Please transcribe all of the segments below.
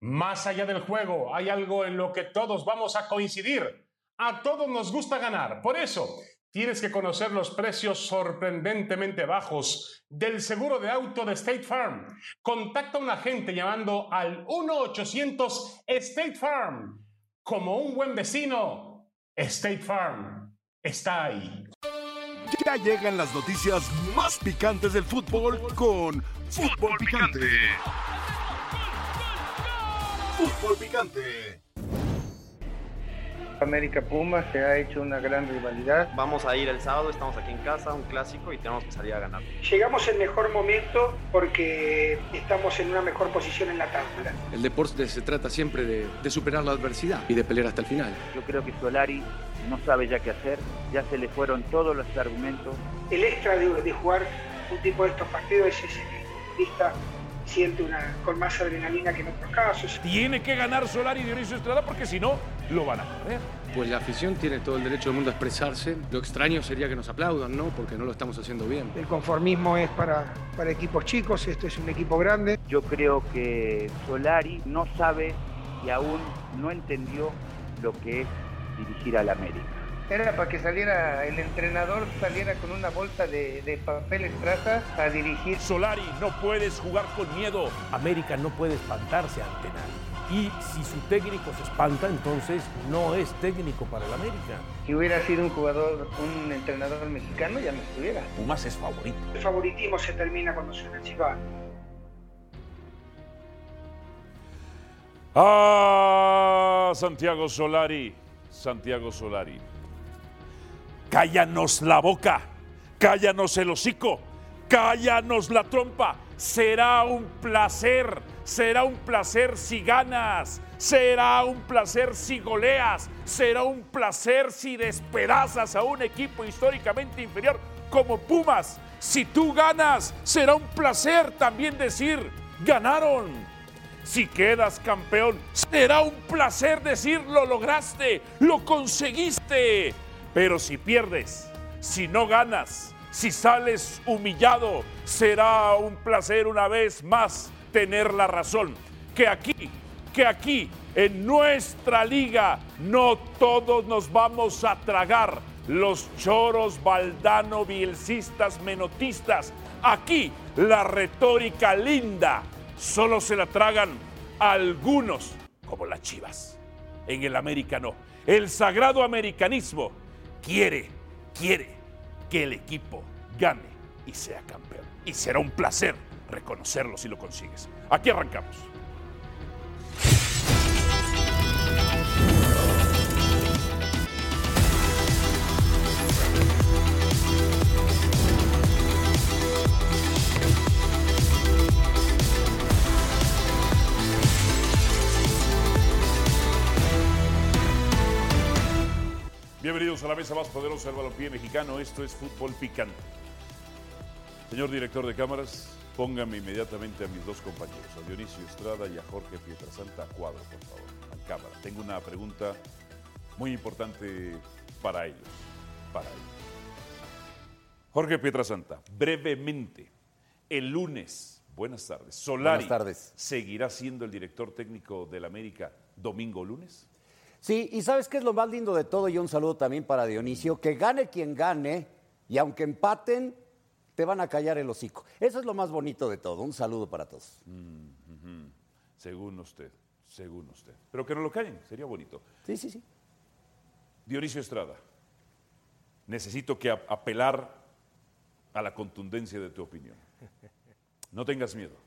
Más allá del juego, hay algo en lo que todos vamos a coincidir. A todos nos gusta ganar. Por eso, tienes que conocer los precios sorprendentemente bajos del seguro de auto de State Farm. Contacta a un agente llamando al 1-800 State Farm. Como un buen vecino, State Farm está ahí. Ya llegan las noticias más picantes del fútbol con Fútbol Picante. Fútbol Picante. América Pumas se ha hecho una gran rivalidad. Vamos a ir el sábado, estamos aquí en casa, un clásico y tenemos que salir a ganar. Llegamos en mejor momento porque estamos en una mejor posición en la tabla. El deporte se trata siempre de superar la adversidad y de pelear hasta el final. Yo creo que Solari no sabe ya qué hacer, ya se le fueron todos los argumentos. El extra de jugar un tipo de estos partidos es ese que el futbolista siente con más adrenalina que en otros casos. Tiene que ganar Solari y Dionisio Estrada porque si no, lo van a perder. Pues la afición tiene todo el derecho del mundo a expresarse. Lo extraño sería que nos aplaudan, ¿no? Porque no lo estamos haciendo bien. El conformismo es para equipos chicos, esto es un equipo grande. Yo creo que Solari no sabe y aún no entendió lo que es dirigir al América. Era para que saliera el entrenador, saliera con una bolsa de papel estraza a dirigir. Solari, no puedes jugar con miedo. América no puede espantarse ante nadie. Y si su técnico se espanta, entonces no es técnico para el América. Si hubiera sido un entrenador mexicano, ya no estuviera. Pumas es favorito. El favoritismo se termina cuando suena el silbato. Santiago Solari. Cállanos la boca, cállanos el hocico, cállanos la trompa. Será un placer si ganas, será un placer si goleas, será un placer si despedazas a un equipo históricamente inferior como Pumas. Si tú ganas, será un placer también decir, ganaron. Si quedas campeón, será un placer decir, lo lograste, lo conseguiste. Pero si pierdes, si no ganas, si sales humillado, será un placer una vez más tener la razón. Que aquí, en nuestra liga, no todos nos vamos a tragar los choros baldano-bielcistas, menotistas. Aquí, la retórica linda solo se la tragan algunos, como las Chivas. En el América no. El sagrado americanismo quiere que el equipo gane y sea campeón. Y será un placer reconocerlo si lo consigues. Aquí arrancamos. Bienvenidos a la mesa más poderosa del balompié mexicano. Esto es Fútbol Picante. Señor director de cámaras, póngame inmediatamente a mis dos compañeros, a Dionisio Estrada y a Jorge Pietrasanta, a cuadro, por favor, a cámara. Tengo una pregunta muy importante para ellos. Jorge Pietrasanta, brevemente, el lunes, buenas tardes, Solari seguirá siendo el director técnico del América domingo o lunes. Sí, y ¿sabes qué es lo más lindo de todo? Y un saludo también para Dionisio, que gane quien gane, y aunque empaten, te van a callar el hocico. Eso es lo más bonito de todo. Un saludo para todos. Según usted. Pero que no lo callen, sería bonito. Sí. Dionisio Estrada, necesito que apelar a la contundencia de tu opinión. No tengas miedo.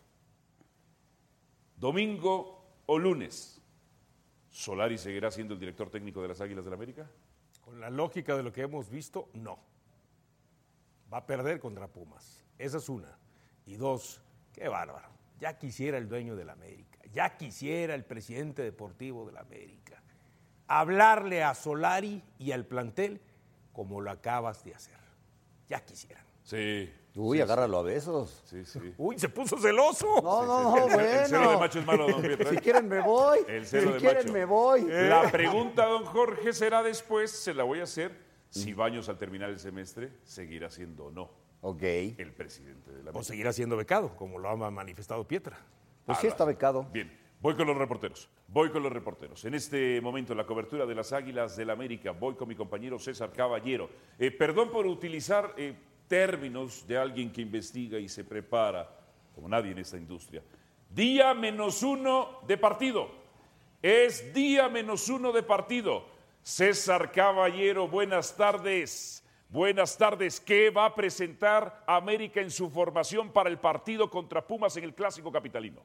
Domingo o lunes, ¿Solari seguirá siendo el director técnico de las Águilas del América? Con la lógica de lo que hemos visto, no. Va a perder contra Pumas. Esa es una. Y dos, qué bárbaro. Ya quisiera el dueño del América, ya quisiera el presidente deportivo del América hablarle a Solari y al plantel como lo acabas de hacer. Ya quisieran. Sí. Uy, agárralo a besos. Sí. Uy, se puso celoso. No, bueno. El celo de bueno. macho es malo, don Pietro. Si quieren me voy. Me voy. La pregunta, don Jorge, será después, se la voy a hacer, si Baños al terminar el semestre seguirá siendo o no el presidente de la América. O seguirá siendo becado, como lo ha manifestado Pietra. Pues sí está becado. Bien, Voy con los reporteros. En este momento, en la cobertura de las Águilas del América, voy con mi compañero César Caballero. Perdón por utilizar términos de alguien que investiga y se prepara, como nadie en esta industria. Día -1 de partido. Es día -1 de partido. César Caballero, buenas tardes. Buenas tardes. ¿Qué va a presentar América en su formación para el partido contra Pumas en el Clásico Capitalino?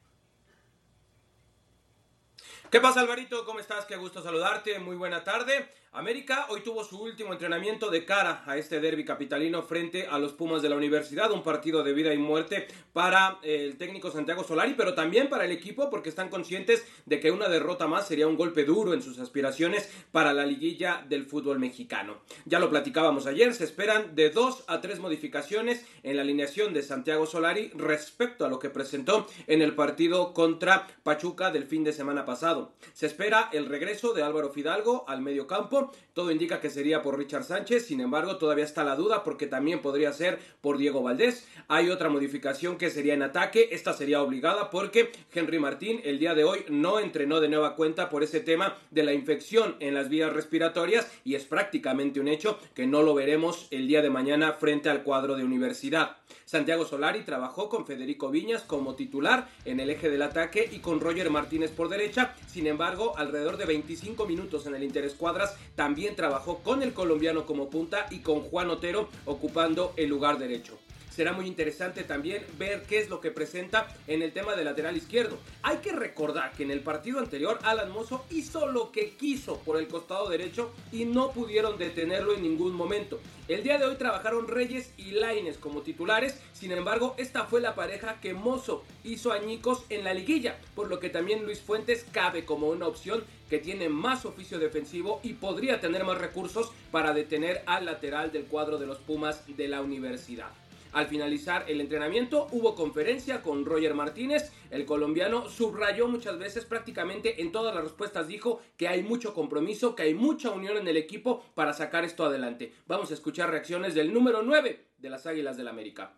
¿Qué pasa, Alvarito? ¿Cómo estás? Qué gusto saludarte. Muy buena tarde. América hoy tuvo su último entrenamiento de cara a este derbi capitalino frente a los Pumas de la Universidad, un partido de vida y muerte para el técnico Santiago Solari, pero también para el equipo, porque están conscientes de que una derrota más sería un golpe duro en sus aspiraciones para la liguilla del fútbol mexicano. Ya lo platicábamos ayer, se esperan de 2 a 3 modificaciones en la alineación de Santiago Solari respecto a lo que presentó en el partido contra Pachuca del fin de semana pasado. Se espera el regreso de Álvaro Fidalgo al medio campo. Todo indica que sería por Richard Sánchez, sin embargo todavía está la duda porque también podría ser por Diego Valdés. Hay otra modificación que sería en ataque, esta sería obligada porque Henry Martín el día de hoy no entrenó de nueva cuenta por ese tema de la infección en las vías respiratorias y es prácticamente un hecho que no lo veremos el día de mañana frente al cuadro de Universidad. Santiago Solari trabajó con Federico Viñas como titular en el eje del ataque y con Roger Martínez por derecha. Sin embargo, alrededor de 25 minutos en el interescuadras también trabajó con el colombiano como punta y con Juan Otero ocupando el lugar derecho. Será muy interesante también ver qué es lo que presenta en el tema del lateral izquierdo. Hay que recordar que en el partido anterior Alan Mozo hizo lo que quiso por el costado derecho y no pudieron detenerlo en ningún momento. El día de hoy trabajaron Reyes y Lainez como titulares, sin embargo esta fue la pareja que Mozo hizo añicos en la liguilla, por lo que también Luis Fuentes cabe como una opción que tiene más oficio defensivo y podría tener más recursos para detener al lateral del cuadro de los Pumas de la Universidad. Al finalizar el entrenamiento hubo conferencia con Roger Martínez. El colombiano subrayó muchas veces, prácticamente en todas las respuestas dijo que hay mucho compromiso, que hay mucha unión en el equipo para sacar esto adelante. Vamos a escuchar reacciones del número 9 de las Águilas del América.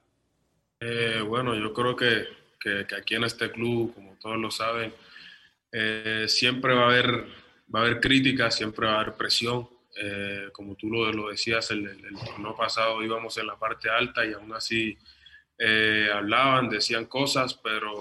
Bueno, yo creo que aquí en este club, como todos lo saben, siempre va a haber críticas, siempre va a haber presión. Como tú lo decías, el torneo pasado íbamos en la parte alta y aún así hablaban, decían cosas,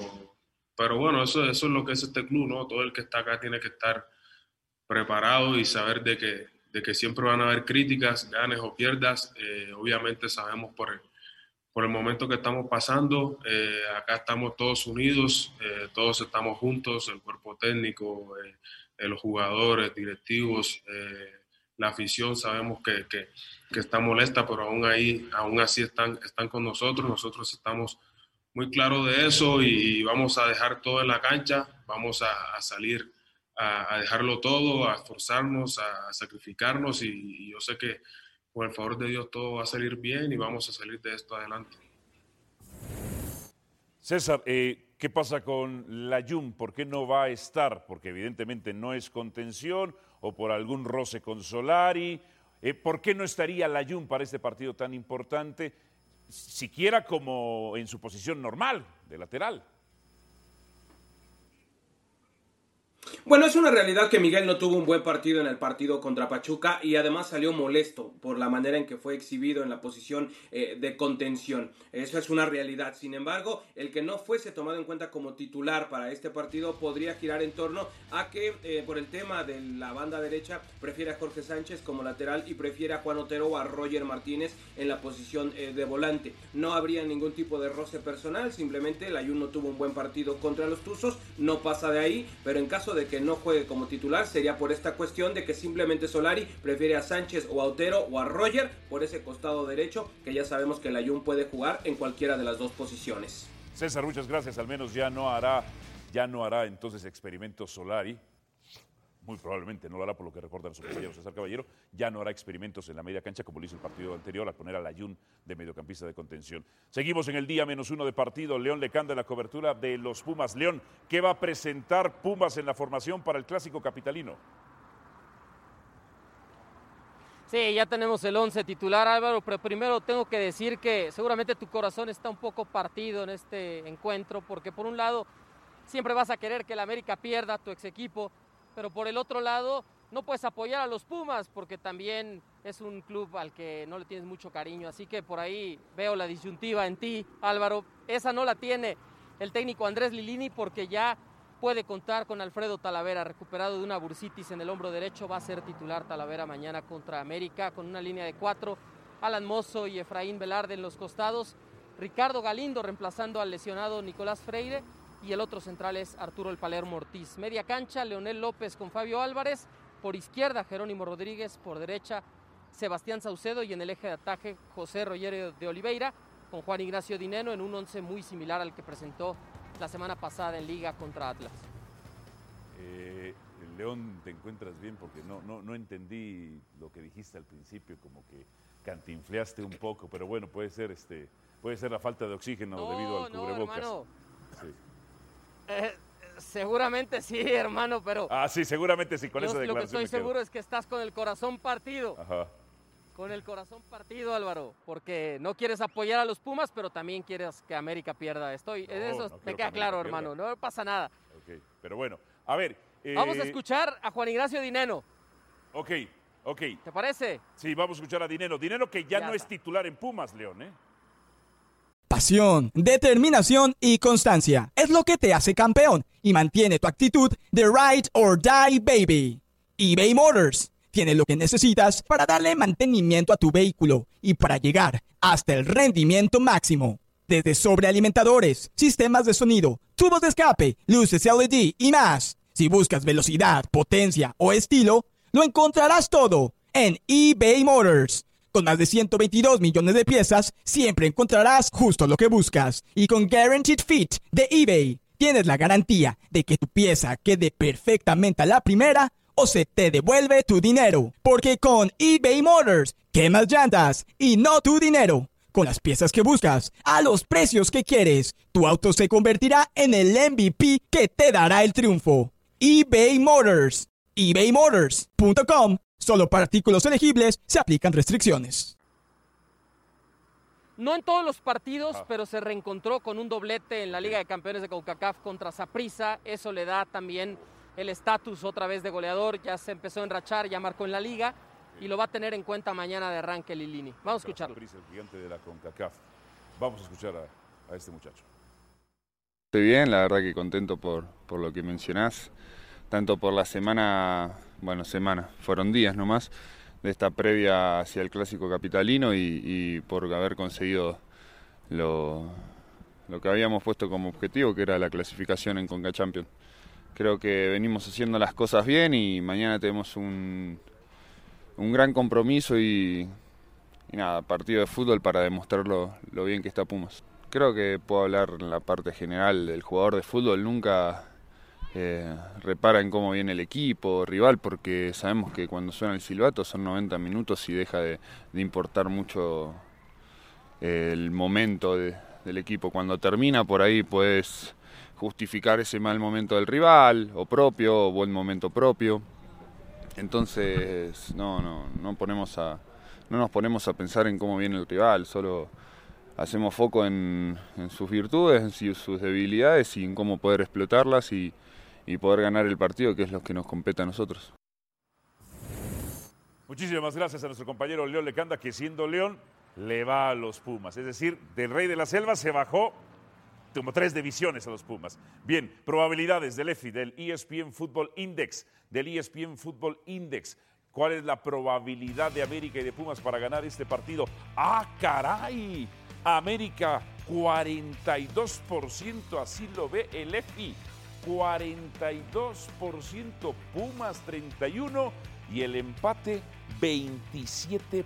pero bueno, eso es lo que es este club, ¿no? Todo el que está acá tiene que estar preparado y saber de que siempre van a haber críticas, ganes o pierdas. Obviamente sabemos por el momento que estamos pasando, acá estamos todos unidos, todos estamos juntos, el cuerpo técnico, los jugadores, directivos, la afición, sabemos que está molesta, pero aún así están con nosotros estamos muy claros de eso y vamos a dejar todo en la cancha, vamos a salir a dejarlo todo, a esforzarnos, a sacrificarnos y yo sé que con el favor de Dios todo va a salir bien y vamos a salir de esto adelante. César, ¿qué pasa con Layún? ¿Por qué no va a estar? Porque evidentemente no es contención o por algún roce con Solari. ¿Por qué no estaría Layún para este partido tan importante, siquiera como en su posición normal, de lateral? Bueno, es una realidad que Miguel no tuvo un buen partido en el partido contra Pachuca y además salió molesto por la manera en que fue exhibido en la posición de contención. Eso es una realidad. Sin embargo, el que no fuese tomado en cuenta como titular para este partido podría girar en torno a que por el tema de la banda derecha prefiere a Jorge Sánchez como lateral y prefiere a Juan Otero o a Roger Martínez en la posición de volante. No habría ningún tipo de roce personal, simplemente el Layún no tuvo un buen partido contra los Tuzos, no pasa de ahí, pero en caso de que no juegue como titular sería por esta cuestión de que simplemente Solari prefiere a Sánchez o a Otero o a Roger por ese costado derecho, que ya sabemos que Layún puede jugar en cualquiera de las dos posiciones. César, muchas gracias. Al menos ya no hará entonces experimentos Solari. Muy probablemente no lo hará, por lo que recuerda nuestro compañero César Caballero. Ya no hará experimentos en la media cancha como lo hizo el partido anterior al poner a Layún de mediocampista de contención. Seguimos en el día -1 de partido. León Lecanda en la cobertura de los Pumas. León, ¿qué va a presentar Pumas en la formación para el Clásico Capitalino? Sí, ya tenemos el 11 titular, Álvaro, pero primero tengo que decir que seguramente tu corazón está un poco partido en este encuentro, porque por un lado siempre vas a querer que el América pierda, tu ex equipo, pero por el otro lado no puedes apoyar a los Pumas porque también es un club al que no le tienes mucho cariño, así que por ahí veo la disyuntiva en ti, Álvaro. Esa no la tiene el técnico Andrés Lilini porque ya puede contar con Alfredo Talavera, recuperado de una bursitis en el hombro derecho. Va a ser titular Talavera mañana contra América con una línea de 4, Alan Mozo y Efraín Velarde en los costados, Ricardo Galindo reemplazando al lesionado Nicolás Freire, y el otro central es Arturo El Palermo Ortiz. Media cancha, Leonel López con Fabio Álvarez, por izquierda Jerónimo Rodríguez, por derecha Sebastián Saucedo, y en el eje de ataque José Rogerio de Oliveira con Juan Ignacio Dineno, en un once muy similar al que presentó la semana pasada en Liga contra Atlas. León, ¿te encuentras bien? Porque no entendí lo que dijiste al principio, como que cantinfleaste un poco, pero bueno, puede ser la falta de oxígeno debido al cubrebocas. Hermano. Sí. Seguramente sí, hermano, pero... Sí, seguramente sí, con esa declaración. Lo que estoy seguro es que estás con el corazón partido. Ajá. Con el corazón partido, Álvaro, porque no quieres apoyar a los Pumas, pero también quieres que América pierda. Eso te queda claro, hermano, no pasa nada. Ok, pero bueno, a ver... Vamos a escuchar a Juan Ignacio Dineno. Ok. ¿Te parece? Sí, vamos a escuchar a Dineno. Dineno que ya no es titular en Pumas, León, ¿eh? Pasión, determinación y constancia es lo que te hace campeón y mantiene tu actitud de ride or die, baby. eBay Motors tiene lo que necesitas para darle mantenimiento a tu vehículo y para llegar hasta el rendimiento máximo. Desde sobrealimentadores, sistemas de sonido, tubos de escape, luces LED y más. Si buscas velocidad, potencia o estilo, lo encontrarás todo en eBay Motors. Con más de 122 millones de piezas, siempre encontrarás justo lo que buscas. Y con Guaranteed Fit de eBay, tienes la garantía de que tu pieza quede perfectamente a la primera o se te devuelve tu dinero. Porque con eBay Motors, quemas llantas y no tu dinero. Con las piezas que buscas, a los precios que quieres, tu auto se convertirá en el MVP que te dará el triunfo. eBay Motors. ebaymotors.com. Solo para artículos elegibles se aplican restricciones. No en todos los partidos, pero se reencontró con un doblete en la Liga de Campeones de CONCACAF contra Saprissa. Eso le da también el estatus otra vez de goleador. Ya se empezó a enrachar, ya marcó en la Liga y lo va a tener en cuenta mañana de arranque Lilini. Vamos a escucharlo. Saprissa, el gigante de la CONCACAF. Vamos a escuchar a este muchacho. Estoy bien, la verdad que contento por lo que mencionás. Tanto por la fueron días nomás, de esta previa hacia el Clásico Capitalino y por haber conseguido lo que habíamos puesto como objetivo, que era la clasificación en Conca Champions. Creo que venimos haciendo las cosas bien y mañana tenemos un gran compromiso y nada, partido de fútbol para demostrar lo bien que está Pumas. Creo que puedo hablar en la parte general del jugador de fútbol, nunca... repara en cómo viene el equipo, rival, porque sabemos que cuando suena el silbato son 90 minutos y deja de importar mucho el momento del equipo. Cuando termina, por ahí puedes justificar ese mal momento del rival, o propio, o buen momento propio. Entonces no nos ponemos a pensar en cómo viene el rival, solo hacemos foco en sus virtudes, en sus debilidades y en cómo poder explotarlas y poder ganar el partido, que es lo que nos compete a nosotros. Muchísimas gracias a nuestro compañero León Lecanda, que siendo León, le va a los Pumas. Es decir, del Rey de la Selva se bajó como 3 divisiones a los Pumas. Bien, probabilidades del EFI, del ESPN Football Index, ¿Cuál es la probabilidad de América y de Pumas para ganar este partido? ¡Ah, caray! América, 42%, así lo ve el EFI. 42%, Pumas 31% y el empate 27%.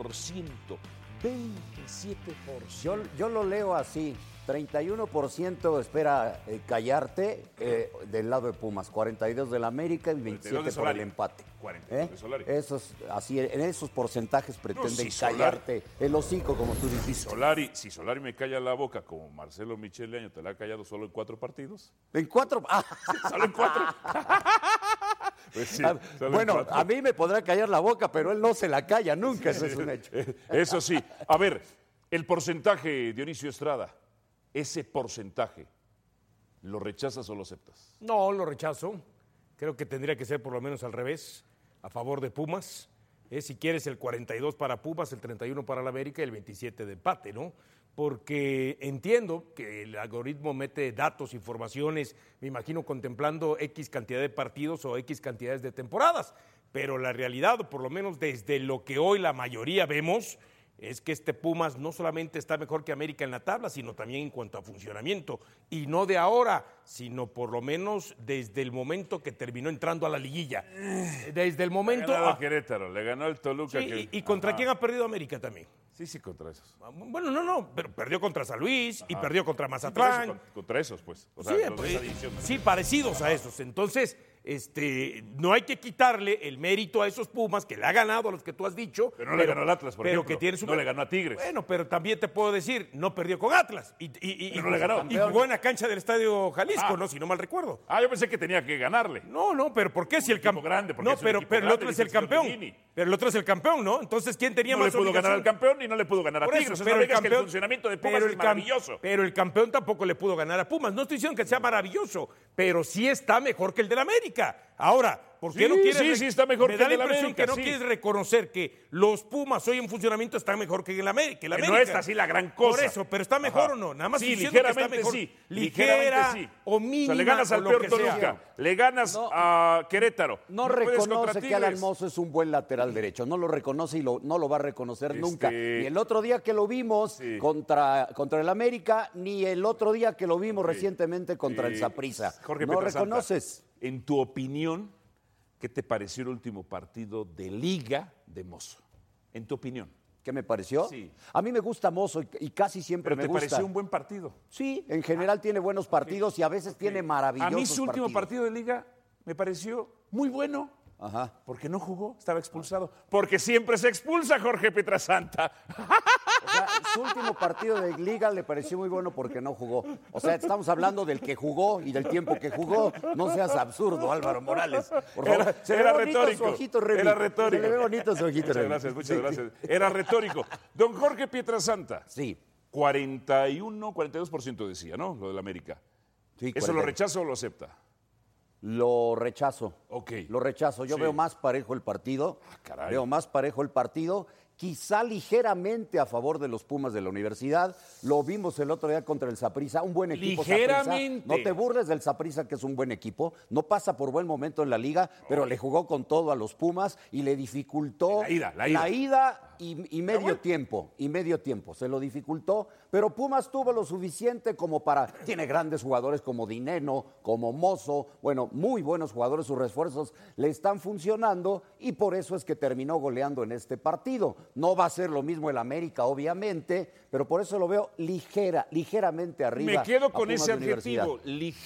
27%. Yo lo leo así. 31% espera Callarte del lado de Pumas, 42% del América y 27% por el empate. 42 de Solari. Así, en esos porcentajes pretenden callarte el hocico, como tú dijiste. Si Solari me calla la boca como Marcelo Michele Año, ¿te la ha callado solo en 4 partidos? ¿En 4? ¿Solo en 4? Pues sí, bueno, a mí me podrá callar la boca, pero él no se la calla nunca, eso es un hecho. Eso sí. A ver, el porcentaje, Dionisio Estrada, ese porcentaje ¿Lo rechazas o lo aceptas? No, lo rechazo. Creo que tendría que ser por lo menos al revés, a favor de Pumas. Si quieres el 42 para Pumas, el 31 para la América y el 27 de empate, ¿no? Porque entiendo que el algoritmo mete datos, informaciones, me imagino contemplando X cantidad de partidos o X cantidades de temporadas, pero la realidad, o por lo menos desde lo que hoy la mayoría vemos, es que este Pumas no solamente está mejor que América en la tabla, sino también en cuanto a funcionamiento. Y no de ahora, sino por lo menos desde el momento que terminó entrando a la liguilla. Desde el momento... Le ganó a Querétaro, le ganó el Toluca. Sí, ¿y contra quién ha perdido América también? Sí, contra esos. Bueno, no, pero perdió contra San Luis y perdió contra Mazatlán. Sí, contra esos, pues. O sea, Sí, los de esa división. sí, parecidos a esos. Entonces, no hay que quitarle el mérito a esos Pumas que le ha ganado a los que tú has dicho. Pero no le ganó al Atlas, por ejemplo. Que tiene su... No le ganó a Tigres. Bueno, pero también te puedo decir, no perdió con Atlas. Y no le ganó. Y jugó en la cancha del Estadio Jalisco, ¿no? Si no mal recuerdo. Yo pensé que tenía que ganarle. No, pero ¿por qué si el campeón grande? No, pero el otro es el campeón. Pero el otro es el campeón, ¿no? Entonces, ¿quién tenía más obligación? No le pudo ganar al campeón y no le pudo ganar a Tigres. Pero el campeón, que el funcionamiento de Pumas es maravilloso. Pero el campeón tampoco le pudo ganar a Pumas. No estoy diciendo que sea maravilloso, pero sí está mejor que el del América. Ahora, ¿por qué no quieres? Sí, está mejor me que da el la del impresión América, que no quieres reconocer que los Pumas hoy en funcionamiento están mejor que el América. No es así la gran cosa. Por eso, pero ¿está mejor o no? Nada más sí, diciendo que está ligeramente mejor. sí. Ligera sí. o mínima. O sea, le ganas al peor Toluca, le ganas a Querétaro. No reconoce que Alan Mozo es un buen lateral derecho. No lo reconoce y no lo va a reconocer nunca. Ni el otro día que lo vimos contra el América, ni el otro día que lo vimos recientemente contra el Saprissa. Jorge no Pietrasanta, reconoces. En tu opinión, ¿qué te pareció el último partido de Liga de Mozo? En tu opinión. ¿Qué me pareció? Sí. A mí me gusta Mozo y casi siempre me gusta. ¿Pero te pareció un buen partido? Sí, en general tiene buenos partidos y a veces tiene maravillosos partidos. A mí su último partido de Liga me pareció muy bueno. Ajá. Porque no jugó, estaba expulsado. Porque siempre se expulsa Jorge Pietrasanta. O sea, su último partido de Liga le pareció muy bueno porque no jugó. O sea, estamos hablando del que jugó y del tiempo que jugó. No seas absurdo, Álvaro Morales. Por favor. Era retórico. Era retórico. Se le ve bonito su ojito, Muchas gracias. Era retórico. Don Jorge Pietrasanta. Sí. 42% decía, ¿no? Lo del América. Sí, ¿Eso lo rechaza o lo acepta? Lo rechazo. Ok. Lo rechazo. Yo veo más parejo el partido. Caray. Veo más parejo el partido. Quizá ligeramente a favor de los Pumas de la Universidad. Lo vimos el otro día contra el Saprissa. Un buen equipo. Ligeramente. Saprissa. No te burles del Saprissa, que es un buen equipo. No pasa por buen momento en la liga, pero le jugó con todo a los Pumas y le dificultó la ida y medio tiempo. Y medio tiempo. Se lo dificultó. Pero Pumas tuvo lo suficiente como para... Tiene grandes jugadores como Dineno, como Mozo. Bueno, muy buenos jugadores. Sus refuerzos le están funcionando y por eso es que terminó goleando en este partido. No va a ser lo mismo el América, obviamente, pero por eso lo veo ligeramente arriba. Me quedo con Pumas ese de Universidad. adjetivo,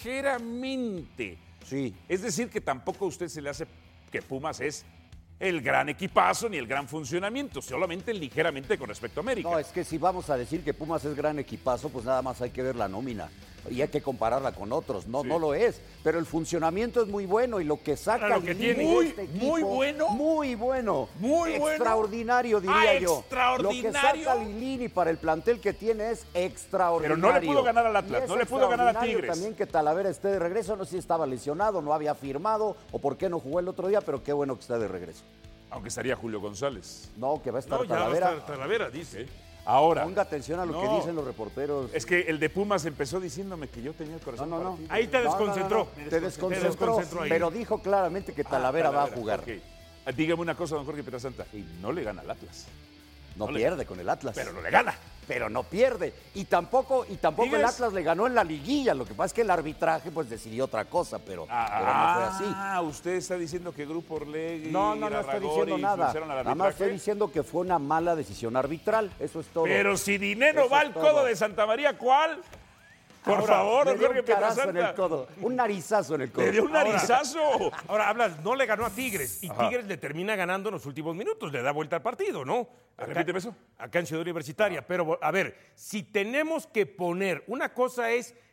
ligeramente. Sí. Es decir, que tampoco a usted se le hace que Pumas es el gran equipazo ni el gran funcionamiento, solamente ligeramente con respecto a América. No, es que si vamos a decir que Pumas es gran equipazo, pues nada más hay que ver la nómina y hay que compararla con otros. No, no lo es, pero el funcionamiento es muy bueno y lo que saca lo que tiene este equipo, muy bueno, muy bueno, extraordinario, diría yo. Extraordinario. Lo que saca Lilini para el plantel que tiene es extraordinario. Pero no le pudo ganar al Atlas, no le pudo ganar a Tigres. También que Talavera esté de regreso, no sé si estaba lesionado, no había firmado o por qué no jugó el otro día, pero qué bueno que está de regreso. Aunque estaría Julio González. No, que va a estar ya Talavera. va a estar Talavera, dice. Ahora. Ponga atención a lo que dicen los reporteros. Es que el de Pumas empezó diciéndome que yo tenía el corazón partido. Ahí te desconcentró. Te desconcentró, pero dijo claramente que Talavera va a jugar. Okay. Dígame una cosa, don Jorge Pietrasanta. No le gana al Atlas. No pierde con el Atlas. Pero no le gana. Pero no pierde. Y tampoco el Atlas le ganó en la liguilla. Lo que pasa es que el arbitraje pues decidió otra cosa, pero no fue así. Usted está diciendo que Grupo Orlegui No estoy diciendo nada. Nada más estoy diciendo que fue una mala decisión arbitral. Eso es todo. Pero si Dineno va al codo de Santa María, ¿cuál? Por favor, don Jorge Pietrasanta. Un narizazo en el codo. Le dio un narizazo. Ahora hablas, no le ganó a Tigres. Y Tigres le termina ganando en los últimos minutos. Le da vuelta al partido, ¿no? Repíteme eso. Acá en Ciudad Universitaria. Pero, a ver, si tenemos que poner... Una cosa es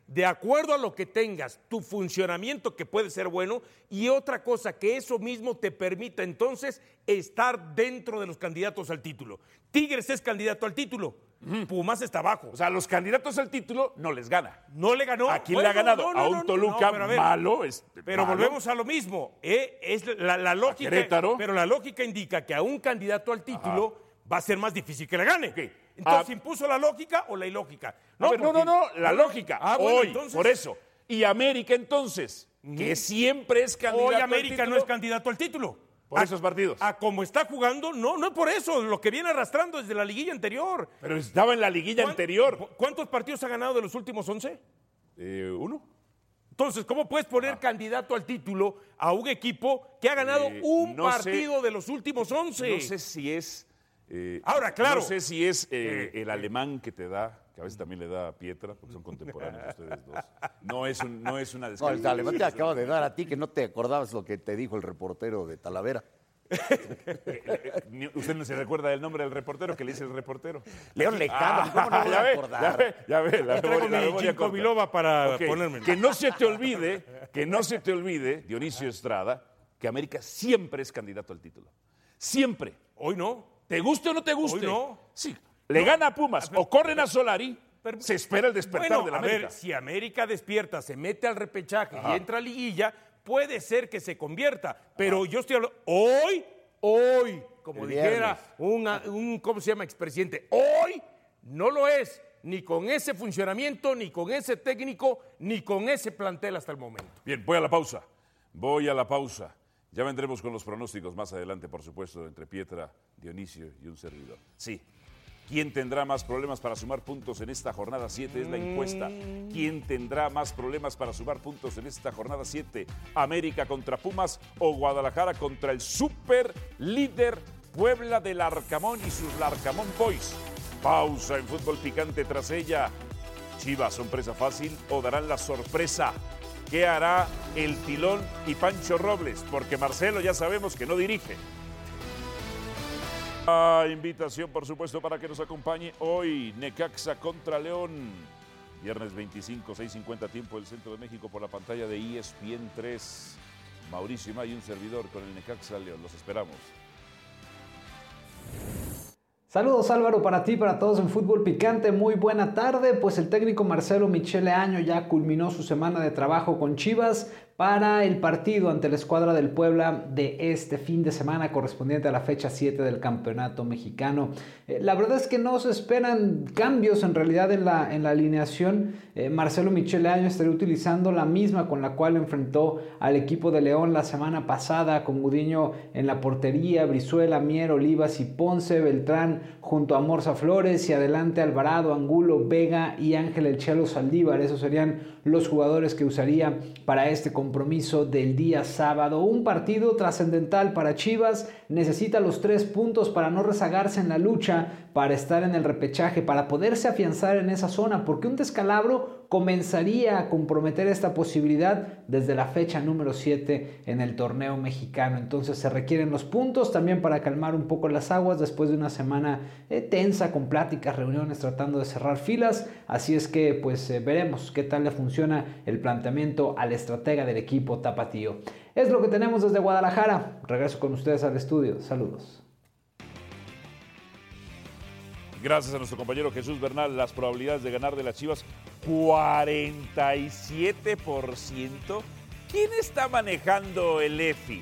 de acuerdo a lo que tengas, tu funcionamiento que puede ser bueno, y otra cosa, que eso mismo te permita entonces estar dentro de los candidatos al título. Tigres es candidato al título, Pumas está abajo. O sea, los candidatos al título no les gana. No le ganó. ¿A quién le ha ganado? A un Toluca malo. Pero malo. volvemos a lo mismo. Es la lógica. Pero la lógica indica que a un candidato al título va a ser más difícil que le gane. Okay. Entonces, ¿impuso la lógica o la ilógica? No, la lógica. Bueno, hoy, entonces, por eso. Y América, entonces, que siempre es candidato hoy al América título. no es candidato al título. Por esos partidos. A como está jugando, no es por eso. Lo que viene arrastrando desde la liguilla anterior. Pero estaba en la liguilla anterior. ¿Cuántos partidos ha ganado de los últimos 11? 1. Entonces, ¿cómo puedes poner candidato al título a un equipo que ha ganado un partido de los últimos 11? No sé si es... ahora, claro. No sé si es el alemán que te da, que a veces también le da a Pietra, porque son contemporáneos ustedes dos. No es una descalificación. El alemán te acaba de dar a ti que no te acordabas lo que te dijo el reportero de Talavera. ¿Usted no se recuerda del nombre del reportero? ¿Qué le dice el reportero? León Lecano, ¿cómo no voy a acordar? Ya ve, la memoria corta. Biloba para ponerme. Que no se te olvide, Dionisio Estrada, que América siempre es candidato al título. Siempre. Hoy no. ¿Te guste o no te guste? Hoy no. Sí. Le gana a Pumas o corren a Solari, se espera el despertar de la América. A ver, si América despierta, se mete al repechaje y entra a liguilla, puede ser que se convierta. Pero yo estoy hablando, hoy, como dijera un ¿cómo se llama? Expresidente, hoy no lo es, ni con ese funcionamiento, ni con ese técnico, ni con ese plantel hasta el momento. Bien, voy a la pausa. Ya vendremos con los pronósticos más adelante, por supuesto, entre Pietra, Dionisio y un servidor. Sí. ¿Quién tendrá más problemas para sumar puntos en esta jornada 7? Es la encuesta. ¿Quién tendrá más problemas para sumar puntos en esta jornada 7? ¿América contra Pumas o Guadalajara contra el super líder Puebla del Larcamón y sus Larcamón Boys? Pausa en Fútbol Picante tras ella. ¿Chivas son presa fácil o darán la sorpresa? ¿Qué hará el Tilón y Pancho Robles? Porque Marcelo ya sabemos que no dirige. Invitación, por supuesto, para que nos acompañe hoy Necaxa contra León. Viernes 25, 6:50 tiempo del Centro de México por la pantalla de ESPN 3. Mauricio May, un servidor con el Necaxa León. Los esperamos. Saludos Álvaro para ti, para todos en Fútbol Picante, muy buena tarde. Pues el técnico Marcelo Michele Año ya culminó su semana de trabajo con Chivas para el partido ante la escuadra del Puebla de este fin de semana correspondiente a la fecha 7 del Campeonato Mexicano. La verdad es que no se esperan cambios en realidad en la alineación. Marcelo Michele Año estaría utilizando la misma con la cual enfrentó al equipo de León la semana pasada, con Gudiño en la portería, Brizuela, Mier, Olivas y Ponce, Beltrán junto a Morza Flores y adelante Alvarado, Angulo, Vega y Ángel El Chelo Saldívar. Esos serían los jugadores que usaría para este compromiso del día sábado. Un partido trascendental para Chivas. Necesita los 3 puntos para no rezagarse en la lucha, para estar en el repechaje, para poderse afianzar en esa zona, porque un descalabro comenzaría a comprometer esta posibilidad desde la fecha número 7 en el torneo mexicano. Entonces se requieren los puntos también para calmar un poco las aguas después de una semana tensa, con pláticas, reuniones, tratando de cerrar filas. Así es que pues veremos qué tal le funciona el planteamiento al estratega del equipo tapatío. Es lo que tenemos desde Guadalajara. Regreso con ustedes al estudio. Saludos. Gracias a nuestro compañero Jesús Bernal. Las probabilidades de ganar de las Chivas, 47%. ¿Quién está manejando el EFI?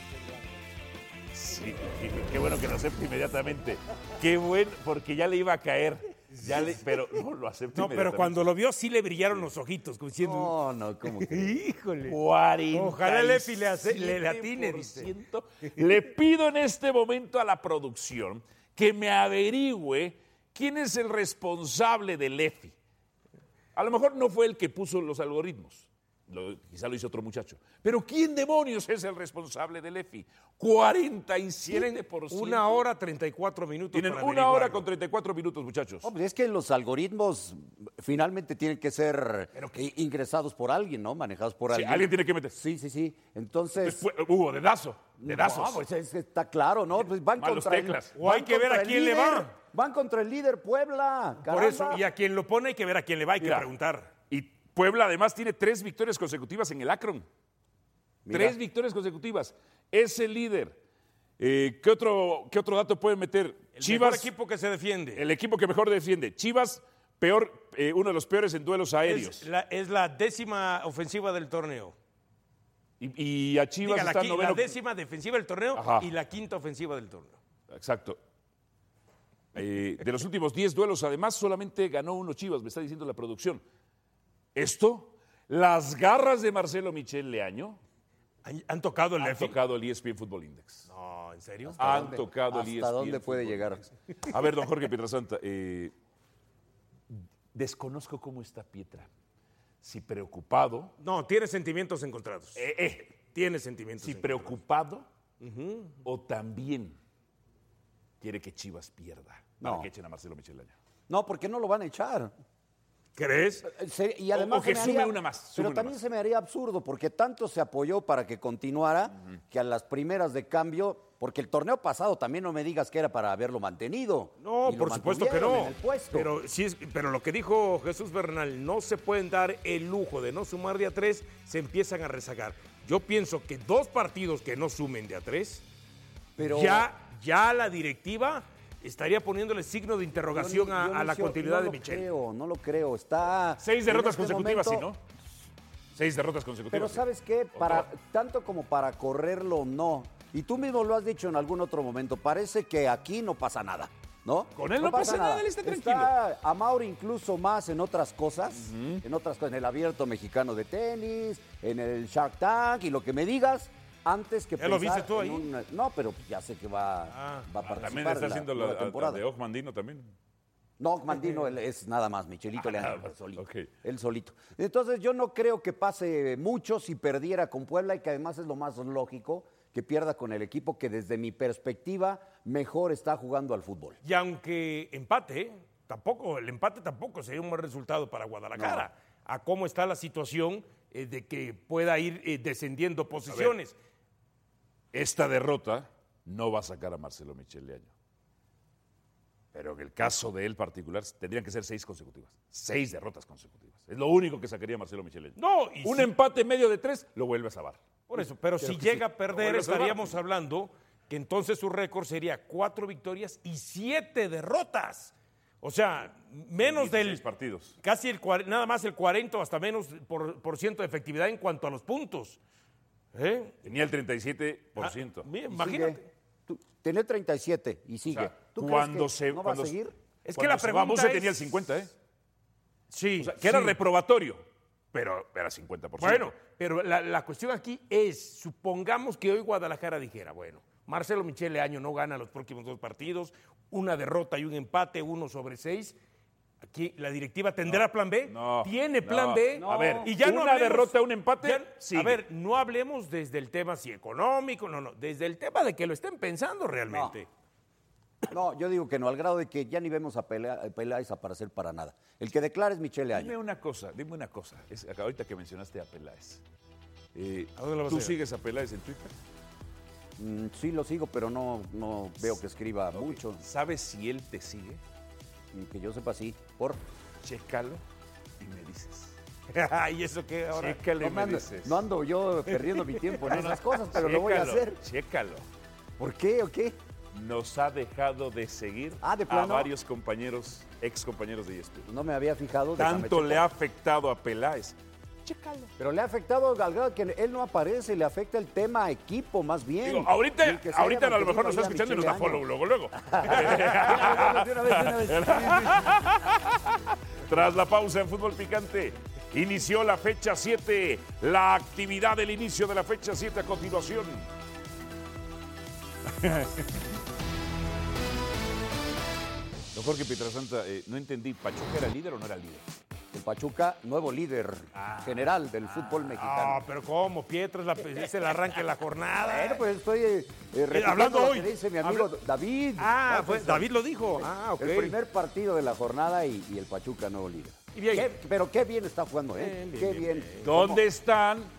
Sí, qué bueno que lo acepte inmediatamente. Qué bueno, porque ya le iba a caer. Pero no lo acepto. No, pero cuando lo vio sí le brillaron los ojitos, como diciendo. No, ¿cómo que? Híjole. 47%. Ojalá el EFI le atine, dice. Le pido en este momento a la producción que me averigüe quién es el responsable del EFI. A lo mejor no fue el que puso los algoritmos. Quizá lo hizo otro muchacho. Pero ¿quién demonios es el responsable del EFI? 47%. 1 hora 34 minutos. Tienen 1 hora con 34 minutos, muchachos. Hombre, es que los algoritmos finalmente tienen que ser ingresados por alguien, ¿no? Manejados por alguien. Alguien tiene que meter. Sí. Entonces. Hubo dedazos. No, pues está claro, ¿no? Pues van malos contra teclas. O hay que ver a quién le va. Van contra el líder Puebla. Caramba. Por eso, y a quien lo pone hay que ver a quién le va, hay que preguntar. Y Puebla además tiene 3 victorias consecutivas en el Akron. Mira. 3 victorias consecutivas. Es el líder. ¿Qué otro dato pueden meter? Chivas, mejor equipo que se defiende. El equipo que mejor defiende. Chivas, uno de los peores en duelos aéreos. Es la 10ª ofensiva del torneo. Y a Chivas está noveno. La 10ª defensiva del torneo. Ajá. Y la 5ª ofensiva del torneo. Exacto. De los últimos 10 duelos, además, solamente ganó 1 Chivas, me está diciendo la producción. Esto, las garras de Marcelo Michel Leaño han tocado el ESPN Football Index. No, ¿en serio? Han tocado el ESPN. ¿Hasta dónde puede llegar? A ver, don Jorge Pietrasanta, desconozco cómo está Pietra. Si preocupado. No, tiene sentimientos encontrados. Tiene sentimientos encontrados. Si preocupado o también quiere que Chivas pierda para que echen a Marcelo Michel Leaño. No, porque no lo van a echar. ¿Crees? Y además o que sume una más. Pero también se me haría absurdo, porque tanto se apoyó para que continuara, que a las primeras de cambio, porque el torneo pasado también no me digas que era para haberlo mantenido. No, por supuesto que no. Pero lo que dijo Jesús Bernal, no se pueden dar el lujo de no sumar de a 3, se empiezan a rezagar. Yo pienso que 2 partidos que no sumen de a 3, pero ya la directiva estaría poniéndole signo de interrogación a la continuidad de Michel. No lo creo. Está 6 derrotas consecutivas, ¿sí, no? 6 derrotas consecutivas. Pero ¿sabes qué? Tanto como para correrlo, no. Y tú mismo lo has dicho en algún otro momento. Parece que aquí no pasa nada, ¿no? Con él no pasa nada, él está tranquilo. Está Amauri incluso más en otras cosas, en el Abierto Mexicano de Tenis, en el Shark Tank y lo que me digas. Antes que ¿Ya lo viste tú ahí? No, pero ya sé que va a participar. También está haciendo la temporada de Ogmandino también. No, Ogmandino es nada más, Michelito Leaño, solito. Okay. Él solito. Entonces yo no creo que pase mucho si perdiera con Puebla y que además es lo más lógico que pierda con el equipo que desde mi perspectiva mejor está jugando al fútbol. Y aunque el empate tampoco sería un buen resultado para Guadalajara. No. A cómo está la situación de que pueda ir descendiendo posiciones. Esta derrota no va a sacar a Marcelo Michel Leaño. Pero en el caso de él particular, tendrían que ser 6 consecutivas. 6 derrotas consecutivas. Es lo único que sacaría a Marcelo Michel Leaño. No, un empate medio de 3, lo vuelve a salvar. Por eso, pero si llega a perder, estaríamos hablando que entonces su récord sería 4 victorias y 7 derrotas. O sea, menos del partidos. Casi nada más el 40 o hasta menos por ciento de efectividad en cuanto a los puntos. Tenía el 37%. Imagínate. Tenía 37 y sigue. O sea, ¿Tú cuando crees que no va a seguir? Es que la pregunta se tenía el 50, Sí. O sea, que era reprobatorio, pero era 50%. Bueno, pero la cuestión aquí es, supongamos que hoy Guadalajara dijera, bueno, Marcelo Michel Leaño no gana los próximos 2 partidos, una derrota y un empate, 1/6. Aquí la directiva tendrá plan B. Tiene plan B. A ver, y ya una derrota, un empate. A ver, no hablemos desde el tema si económico, desde el tema de que lo estén pensando realmente. No, yo digo que no, al grado de que ya ni vemos a Peláez aparecer para nada. El que declara es Michel Leaño. Dime una cosa. Ahorita que mencionaste a Peláez. ¿Tú sigues a Peláez en Twitter? Sí lo sigo, pero no veo que escriba mucho. ¿Sabes si él te sigue? Que yo sepa, sí. Chécalo y me dices. ¿Y eso qué ahora? Chécale y me dices. No ando yo perdiendo mi tiempo en esas cosas, pero lo voy a hacer. Chécalo. ¿Por qué o qué? Nos ha dejado de seguir a varios compañeros, ex compañeros de ESPN. No me había fijado. Tanto le ha afectado a Peláez. Chécalo. Pero le ha afectado al grado que él no aparece, le afecta el tema equipo más bien. Digo, ahorita a lo mejor nos está escuchando y nos da follow luego. De una vez. Tras la pausa en Fútbol Picante, inició la fecha 7. La actividad del inicio de la fecha 7 a continuación. Don Jorge Pietrasanta, no entendí, ¿Pachuca era líder o no era líder? El Pachuca, nuevo líder general del fútbol mexicano. Pero ¿cómo? Pietra es el arranque de la jornada. Bueno, pues estoy hablando lo hoy. que dice mi amigo David. David lo dijo. El primer partido de la jornada y el Pachuca, nuevo líder. Y bien. Pero qué bien está jugando, Bien, qué bien. ¿Dónde están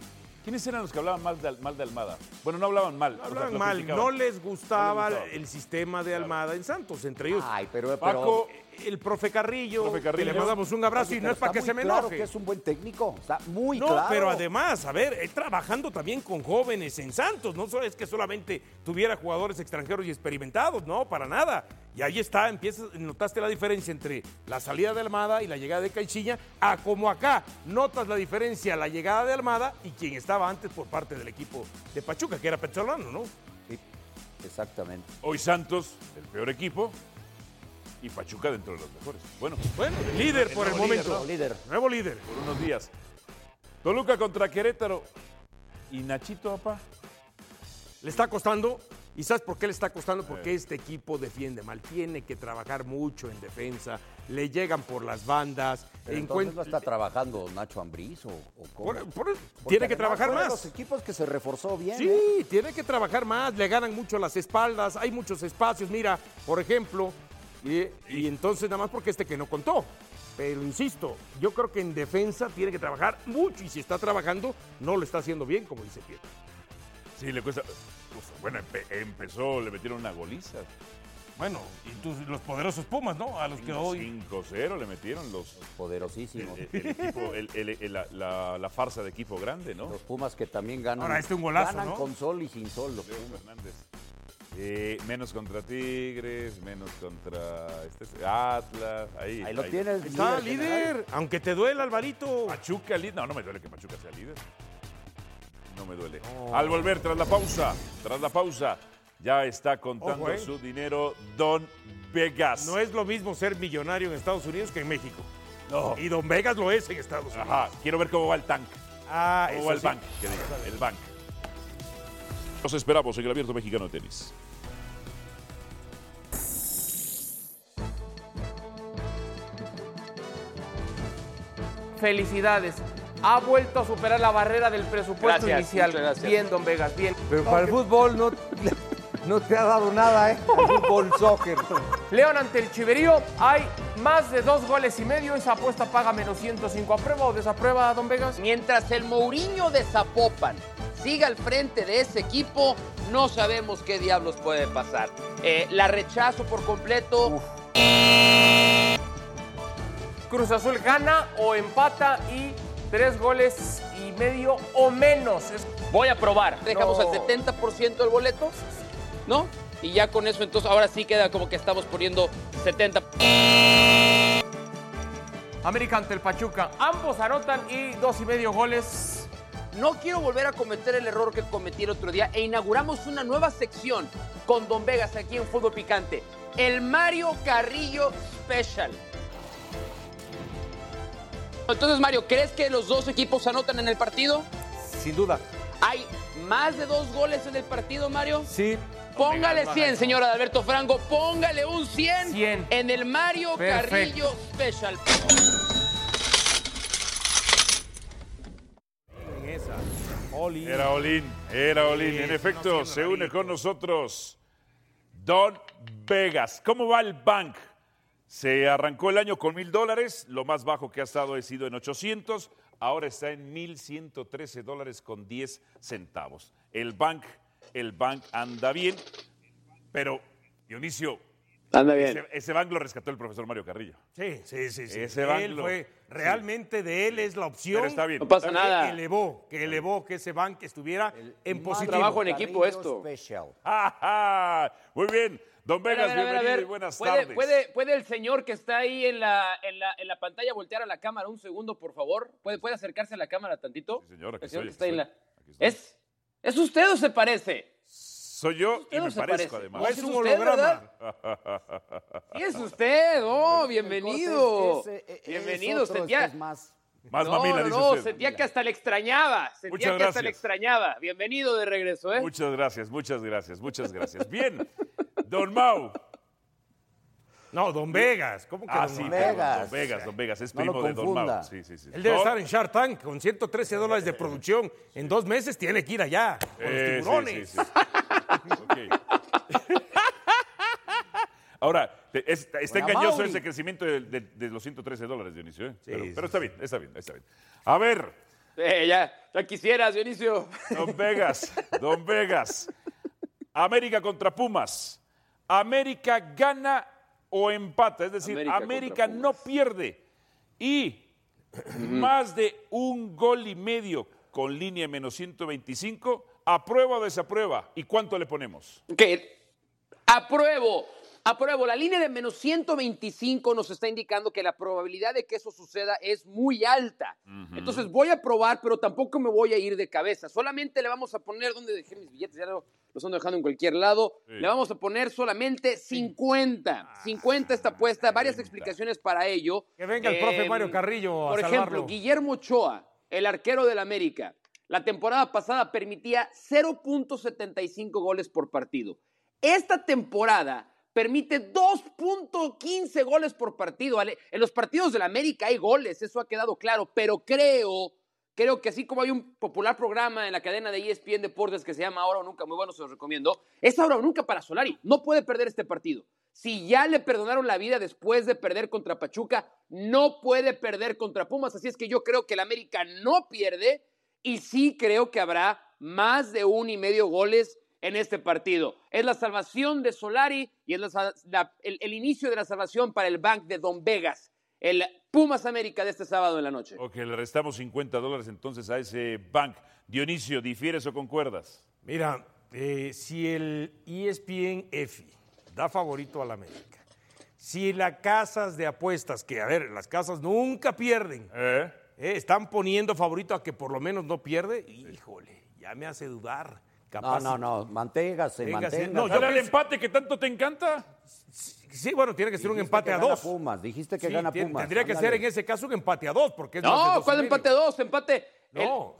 ¿Quiénes eran los que hablaban mal de Almada? Bueno, no hablaban mal. No hablaban mal, no les gustaba el sistema de Almada en Santos, entre ellos. Ay, pero Paco, el profe Carrillo, que le mandamos un abrazo y no es para que se me enoje. Claro que es un buen técnico, está muy no, claro. pero además, a ver, él trabajando también con jóvenes en Santos, no es que solamente tuviera jugadores extranjeros y experimentados, no, para nada. Y ahí está, notaste la diferencia entre la salida de Almada y la llegada de Caixinha, a como acá notas la diferencia, la llegada de Almada y quien estaba antes por parte del equipo de Pachuca, que era Petzolano, ¿no? Sí, exactamente. Hoy Santos, el peor equipo, y Pachuca dentro de los mejores. Bueno, líder por el momento. Nuevo líder. Por unos días. Toluca contra Querétaro. ¿Y Nachito, papá? Le está costando. ¿Y sabes por qué le está costando? Porque este equipo defiende mal. Tiene que trabajar mucho en defensa. Le llegan por las bandas. Pero entonces no está trabajando Nacho Ambriz o ¿cómo? Tiene que trabajar más. Los equipos que se reforzó bien. Sí, tiene que trabajar más. Le ganan mucho las espaldas. Hay muchos espacios. Mira, por ejemplo, y entonces nada más porque que no contó. Pero insisto, yo creo que en defensa tiene que trabajar mucho. Y si está trabajando, no lo está haciendo bien, como dice Pietro. Sí, le cuesta. Bueno, empezó, le metieron una goliza. Bueno, y los poderosos Pumas, ¿no? A los que hoy... 5-0 le metieron los poderosísimos. El equipo, la farsa de equipo grande, ¿no? Los Pumas que también ganan. Ahora un golazo, ganan, ¿no? Con sol y sin sol. Los Leo Fernández. Menos contra Tigres, menos contra Atlas. Ahí lo tienes. Está líder, aunque te duela, Alvarito. Pachuca líder. No me duele que Pachuca sea líder. No me duele. Al volver, tras la pausa, ya está contando su dinero Don Vegas. No es lo mismo ser millonario en Estados Unidos que en México. No. Y Don Vegas lo es en Estados Unidos. Ajá, quiero ver cómo va el tank. ¿Cómo va el bank? Que diga, el bank. Los esperamos en el Abierto Mexicano de Tenis. Felicidades. Ha vuelto a superar la barrera del presupuesto inicial. Bien, Don Vegas, bien. Pero para el fútbol no te ha dado nada, ¿eh? El fútbol, soccer. León ante el Chiverío. Hay más de 2 goles y medio. Esa apuesta paga menos 105. ¿Aprueba o desaprueba, Don Vegas? Mientras el Mourinho de Zapopan siga al frente de ese equipo, no sabemos qué diablos puede pasar. La rechazo por completo. Cruz Azul gana o empata y 3 goles y medio o menos. Voy a probar. Dejamos al 70% del boleto, ¿no? Y ya con eso, entonces, ahora sí queda como que estamos poniendo 70. América ante el Pachuca. Ambos anotan y 2.5 goles. No quiero volver a cometer el error que cometí el otro día e inauguramos una nueva sección con Don Vegas aquí en Fútbol Picante. El Mario Carrillo Special. Entonces, Mario, ¿crees que los dos equipos anotan en el partido? Sin duda. ¿Hay más de 2 goles en el partido, Mario? Sí. Póngale 100, señor Adalberto Franco. Póngale un 100 en el Mario Carrillo Special. Era Olin. En efecto, se une con nosotros Don Vegas. ¿Cómo va el bank? Se arrancó el año con $1,000, lo más bajo que ha estado ha sido en 800, ahora está en $1,113 con 10 centavos. El bank anda bien, pero Dionisio, anda bien. Ese bank lo rescató el profesor Mario Carrillo. Sí. Ese bank él fue, realmente de él es la opción. Pero está bien. No pasa nada. Que elevó que ese bank estuviera en positivo. Trabajo en equipo esto. Muy bien. Don Vegas, bienvenido y buenas tardes. ¿Puede el señor que está ahí en la pantalla voltear a la cámara un segundo, por favor? ¿Puede acercarse a la cámara tantito? Sí, señor, aquí el señor estoy, que está ¿Es usted o se parece? Soy yo y me parezco además. ¿O es un holograma? Sí, es usted. Oh, bienvenido. Bienvenido. Sentía... Más mamila, dice usted. Sentía que hasta le extrañaba. Bienvenido de regreso, ¿eh? Muchas gracias. Bien, Don Mau. No, Don Vegas. ¿Cómo que Don Vegas? Don Vegas, es primo de Don Mau. Sí. Él debe estar en Shark Tank con $113 de producción. En 2 meses tiene que ir allá con los tiburones. Sí. Okay. Ahora, está engañoso ese crecimiento de los $113, Dionisio. ¿Eh? Sí, pero está bien. A ver, Ya quisieras, Dionisio. Don Vegas. América contra Pumas. América gana o empata, es decir, América no pierde. Y más de 1 gol y medio con línea menos 125, ¿aprueba o desaprueba? ¿Y cuánto le ponemos? Apruebo. La línea de menos 125 nos está indicando que la probabilidad de que eso suceda es muy alta. Entonces voy a probar, pero tampoco me voy a ir de cabeza. Solamente le vamos a poner, ¿dónde dejé mis billetes? Ya los ando dejando en cualquier lado. Sí. Le vamos a poner solamente 50. 50 está puesta. Varias explicaciones para ello. Que venga el profe Mario Carrillo a por salvarlo. ejemplo, Guillermo Ochoa, el arquero del América, la temporada pasada permitía 0.75 goles por partido. Esta temporada permite 2.15 goles por partido. En los partidos del América hay goles, eso ha quedado claro, pero creo que así como hay un popular programa en la cadena de ESPN Deportes que se llama Ahora o Nunca, muy bueno, se los recomiendo, es Ahora o Nunca para Solari, no puede perder este partido. Si ya le perdonaron la vida después de perder contra Pachuca, no puede perder contra Pumas, así es que yo creo que el América no pierde y sí creo que habrá más de 1.5 goles en este partido. Es la salvación de Solari y es el inicio de la salvación para el bank de Don Vegas, el Pumas América de este sábado en la noche. Ok, le restamos $50 entonces a ese bank. Dionisio, ¿difieres o concuerdas? Mira, si el ESPN EFI da favorito al América, si las casas de apuestas, que a ver, las casas nunca pierden, están poniendo favorito a que por lo menos no pierde, híjole, ya me hace dudar. No, manténgase. No, yo el empate que tanto te encanta. Sí, bueno, tiene que ser un empate a 2. Pumas, dijiste que gana Pumas. Tendría que ser en ese caso un empate a 2, porque es no, ¿cuál empate a 2? Empate. No.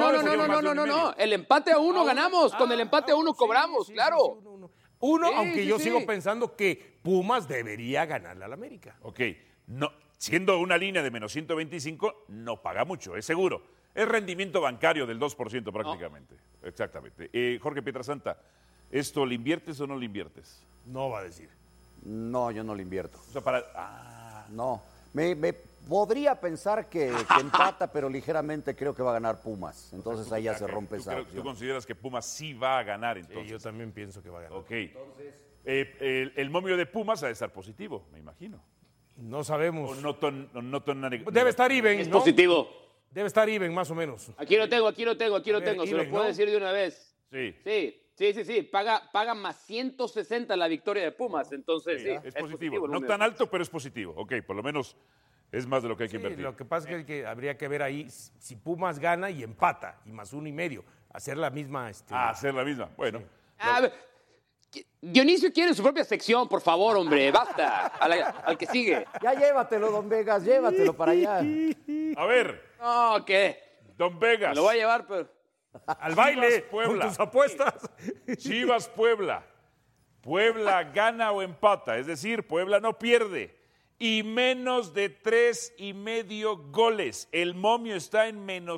El empate a 1 ganamos. Con el empate a 1 cobramos, claro. Aunque yo sigo pensando que Pumas debería ganarle al América. Ok, no, siendo una línea de menos 125, no paga mucho, es seguro. Es rendimiento bancario del 2% prácticamente. No. Exactamente. Jorge Pietrasanta, ¿esto le inviertes o no le inviertes? No va a decir. No, yo no le invierto. O sea, No. Me podría pensar que empata, pero ligeramente creo que va a ganar Pumas. Entonces ahí ya se rompe esa opción. ¿Tú consideras que Pumas sí va a ganar entonces? Sí, yo también pienso que va a ganar. Ok. Entonces, el momio de Pumas ha de estar positivo, me imagino. No sabemos. Debe estar even, Es ¿no? positivo. Debe estar even, más o menos. Aquí lo tengo. Se lo puedo decir de una vez. Sí. Paga más 160 la victoria de Pumas. Entonces, sí. Es positivo. No tan alto, pero es positivo. Ok, por lo menos es más de lo que hay que invertir. Lo que pasa es que habría que ver ahí si Pumas gana y empata, y más 1.5. Hacer la misma. Hacer la misma. Bueno. A ver, Dionisio quiere su propia sección, por favor, hombre. Basta. Al que sigue. Ya llévatelo, Don Vegas. Llévatelo para allá. A ver. No, ¿qué? Don Vegas. Me lo voy a llevar, pero... Al baile, con tus apuestas. Chivas Puebla. Puebla gana o empata, es decir, Puebla no pierde. Y menos de 3.5 goles. El momio está en menos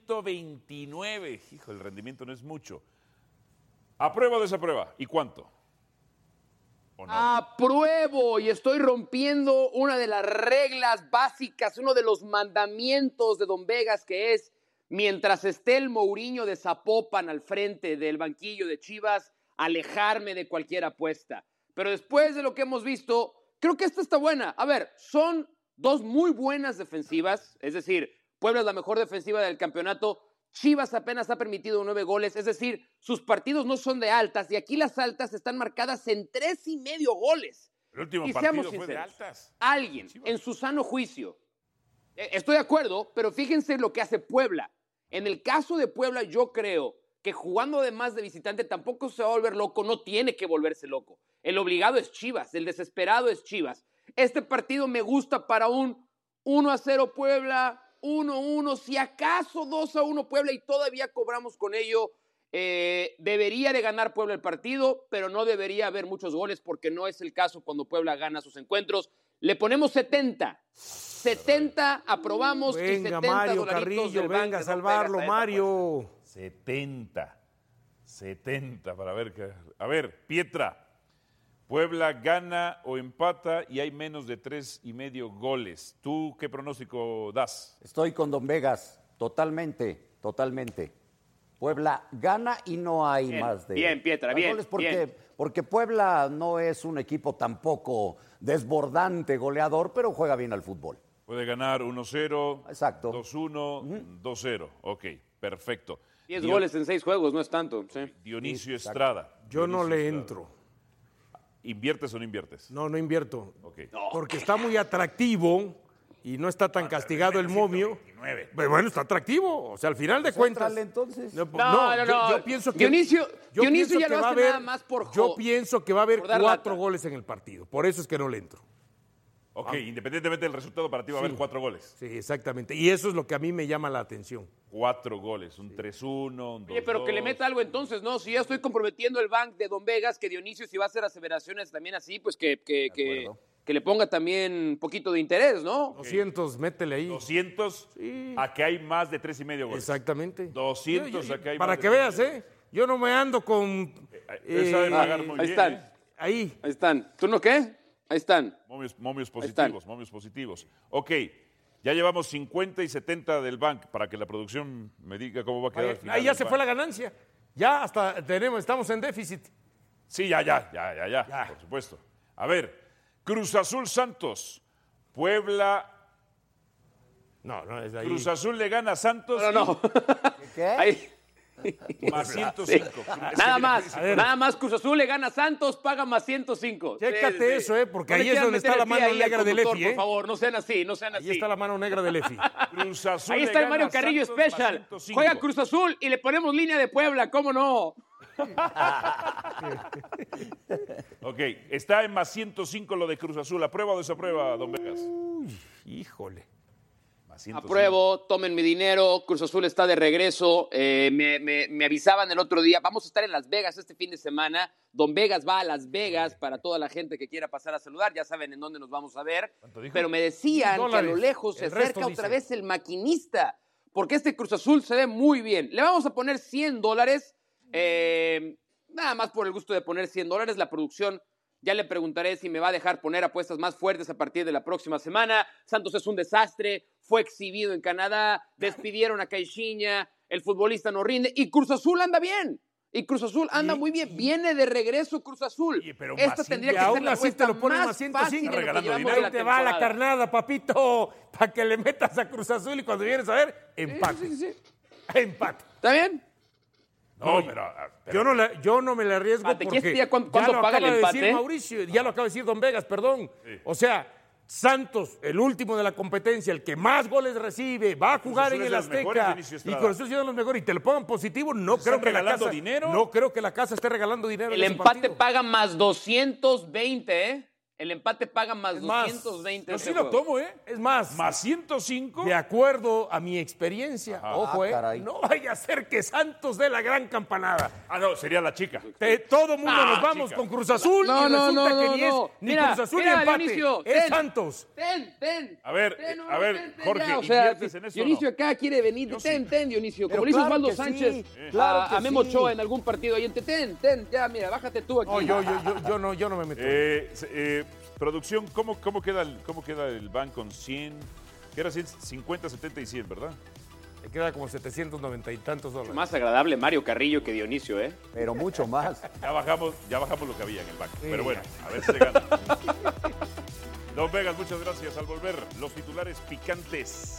129. Hijo, el rendimiento no es mucho. ¿Aprueba o desaprueba? ¿Y cuánto? ¿O no? Apruebo, y estoy rompiendo una de las reglas básicas, uno de los mandamientos de Don Vegas, que es: mientras esté el Mourinho de Zapopan al frente del banquillo de Chivas, alejarme de cualquier apuesta. Pero después de lo que hemos visto, creo que esta está buena. A ver, son dos muy buenas defensivas, es decir, Puebla es la mejor defensiva del campeonato. Chivas apenas ha permitido 9 goles, es decir, sus partidos no son de altas, y aquí las altas están marcadas en 3.5 goles. El último y partido seamos fue de sinceros, altas. Alguien, en su sano juicio, estoy de acuerdo, pero fíjense lo que hace Puebla. En el caso de Puebla, yo creo que jugando además de visitante tampoco se va a volver loco, no tiene que volverse loco. El obligado es Chivas, el desesperado es Chivas. Este partido me gusta para un 1-0 Puebla, 1-1, si acaso 2-1 Puebla, y todavía cobramos con ello. Debería de ganar Puebla el partido, pero no debería haber muchos goles, porque no es el caso cuando Puebla gana sus encuentros. Le ponemos 70. 70 aprobamos. Venga, y 70 Mario Carrillo, venga a salvarlo, Mario. 70 para ver qué. A ver, Pietra. Puebla gana o empata y hay menos de 3.5 goles. ¿Tú qué pronóstico das? Estoy con Don Vegas. Totalmente. Puebla gana y no hay más de... Bien, Pietra, bien. Porque Puebla no es un equipo tampoco desbordante, goleador, pero juega bien al fútbol. Puede ganar 1-0, exacto, 2-1, 2-0. Ok, perfecto. 10 goles en 6 juegos, no es tanto. Sí. Dionisio Estrada. Yo no le entro. ¿Inviertes o no inviertes? No invierto. Okay. Porque está muy atractivo y no está tan castigado el momio. Bueno, está atractivo. O sea, al final de cuentas. Entonces. No. Yo pienso que Dionisio ya lo hace nada más por Yo pienso que va a haber 4 goles en el partido. Por eso es que no le entro. Ok, independientemente del resultado, para ti va a haber 4 goles. Sí, exactamente. Y eso es lo que a mí me llama la atención. 4 goles, un 3-1, un 2-2. Oye, pero que le meta algo entonces, ¿no? Si ya estoy comprometiendo el bank de Don Vegas, que Dionisio, si va a hacer aseveraciones también así, pues que le ponga también un poquito de interés, ¿no? 200, métele ahí. 200, a que hay más de 3,5 goles. Exactamente. 200, a que hay para más de que veas, Yo no me ando con... sabe pagar muy ahí bien, están. Ahí están. ¿Tú no qué? Ahí están. Momios positivos. Ok, ya llevamos 50 y 70 del bank para que la producción me diga cómo va a quedar al final. Ahí ya se fue la ganancia. Ya hasta estamos en déficit. Sí, ya, por supuesto. A ver, Cruz Azul Santos, Puebla. No, es ahí. Cruz Azul le gana a Santos. No. ¿Qué? Ahí. Más 105. Nada más Cruz Azul le gana a Santos, paga más 105. Chécate eso, porque ahí es donde está la mano negra del EFI. Por favor, no sean así. Ahí está la mano negra del EFI. Cruz Azul ahí está el Mario Carrillo Special. Juega Cruz Azul y le ponemos línea de Puebla, ¿cómo no? Ok, está en más 105 lo de Cruz Azul. ¿Aprueba o desaprueba, don Vegas? Híjole. Apruebo, tomen mi dinero, Cruz Azul está de regreso, me avisaban el otro día, vamos a estar en Las Vegas este fin de semana, Don Vegas va a Las Vegas para toda la gente que quiera pasar a saludar, ya saben en dónde nos vamos a ver, pero me decían que a lo lejos se acerca otra vez el maquinista, porque este Cruz Azul se ve muy bien, le vamos a poner $100, nada más por el gusto de poner $100, la producción. Ya le preguntaré si me va a dejar poner apuestas más fuertes a partir de la próxima semana. Santos es un desastre, fue exhibido en Canadá, despidieron a Caixinha, el futbolista no rinde y Cruz Azul anda bien. Y Cruz Azul anda muy bien, viene de regreso Cruz Azul. Esta tendría que ser la apuesta más fácil de lo que llevamos de la te va la carnada, papito, para que le metas a Cruz Azul y cuando vienes a ver, empate. Sí. Empate. ¿Está bien? No, yo no me le arriesgo porque ¿Cuándo ya lo paga acaba el de empate? decir Mauricio, ya lo acaba de decir Don Vegas, perdón. Sí. O sea, Santos, el último de la competencia, el que más goles recibe, va a jugar en el Azteca y Cruz Azul siendo los mejores y te lo pongan positivo, no creo que la casa esté regalando dinero. El empate paga más 220, El empate paga más 220. Yo sí lo tomo, Es más. Más 105. De acuerdo a mi experiencia. Ojo, no vaya a ser que Santos dé la gran campanada. No, sería la chica. Todo mundo nos vamos con Cruz Azul y resulta que ni Cruz Azul ni empate. Dionisio, es Santos. Ten. A ver, Jorge, ya, o sea, ¿inviertes en eso Dionisio o no? acá quiere venir. Ten, Dionisio. Como le hizo Osvaldo Sánchez a Memo Ochoa en algún partido ahí. Ten, ya, mira, bájate tú aquí. Yo no me meto. Producción, ¿cómo queda el bank con 100? Que era 50, 70 y 100, ¿verdad? Me queda como 790 y tantos dólares. Más agradable Mario Carrillo que Dionisio, Pero mucho más. Ya bajamos lo que había en el bank. Sí. Pero bueno, a ver si se gana. Don Vegas, muchas gracias. Al volver, los titulares picantes.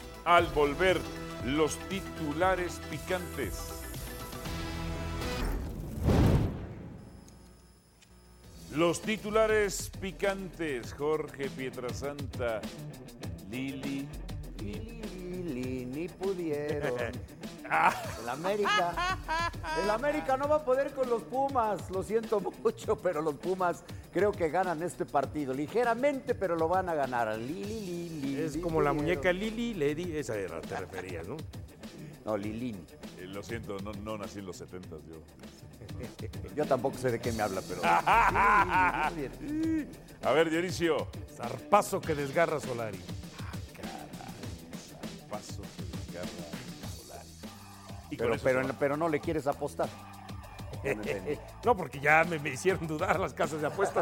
Los titulares picantes, Jorge Pietrasanta, Lili, ni pudieron. El América no va a poder con los Pumas, lo siento mucho, pero los Pumas creo que ganan este partido, ligeramente, pero lo van a ganar. Es como la muñeca Lili, Lady, esa era, te referías, ¿no? No, Lilini. Lo siento, no nací en los 70 yo. Yo tampoco sé de qué me habla, pero... A ver, Dionisio. Zarpazo que desgarra Solari. Zarpazo que desgarra Solari. Pero no le quieres apostar. No, porque ya me hicieron dudar las casas de apuestas.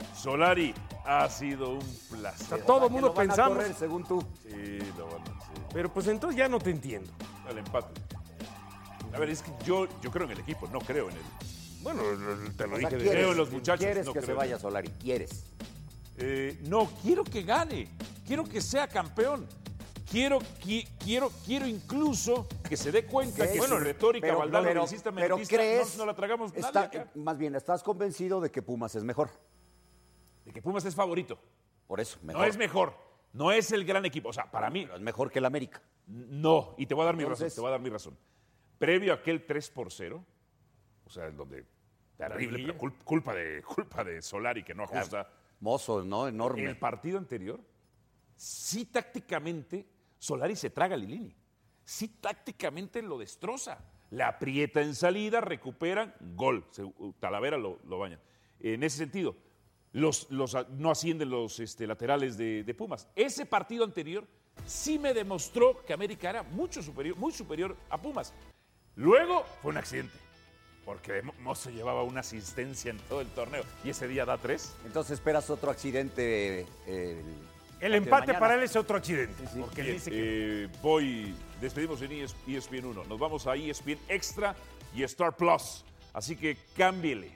Solari ha sido un placer. O sea, todo el mundo pensamos. Según tú. Sí, lo van a hacer. Pero pues entonces ya no te entiendo. El empate. A ver, es que yo creo en el equipo, no creo en él. Bueno, te lo O sea, dije. Creo en los muchachos. Quieres no que creo se en vaya él. Solari, quieres. No, quiero que gane. Quiero que sea campeón. Quiero incluso que se dé cuenta que su retórica valdano-belicista no la tragamos nadie acá. Más bien, ¿estás convencido de que Pumas es mejor? De que Pumas es favorito. Por eso, mejor. No es mejor. No es el gran equipo. O sea, para mí. Pero es mejor que el América. No, y te voy a dar Entonces, mi razón. Previo a aquel 3-0, o sea, en donde terrible, pero culpa de Solari que no ajusta. Mozo, ¿no? Enorme. El partido anterior, sí tácticamente, Solari se traga a Lilini. Sí tácticamente lo destroza. Le aprieta en salida, recuperan, gol. Talavera lo baña. En ese sentido, no ascienden los laterales de Pumas. Ese partido anterior sí me demostró que América era muy superior a Pumas. Luego fue un accidente, porque Mozo llevaba una asistencia en todo el torneo y ese día da 3. Entonces esperas otro accidente. El empate para él es otro accidente. Sí. Porque él dice que... Despedimos en ESPN 1. Nos vamos a ESPN Extra y Star Plus. Así que cámbiele.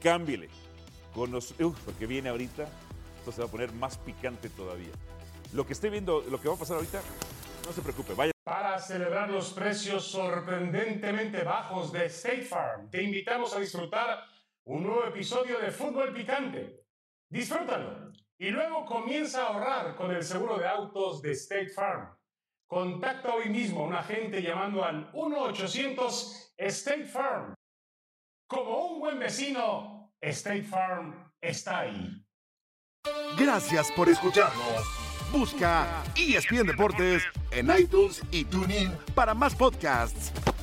Porque viene ahorita, esto se va a poner más picante todavía. Lo que esté viendo, lo que va a pasar ahorita, no se preocupe, vaya. Para celebrar los precios sorprendentemente bajos de State Farm, te invitamos a disfrutar un nuevo episodio de Fútbol Picante. Disfrútalo y luego comienza a ahorrar con el seguro de autos de State Farm. Contacta hoy mismo a un agente llamando al 1-800 State Farm. Como un buen vecino, State Farm está ahí. Gracias por escucharnos. Busca ESPN Deportes en iTunes y TuneIn para más podcasts.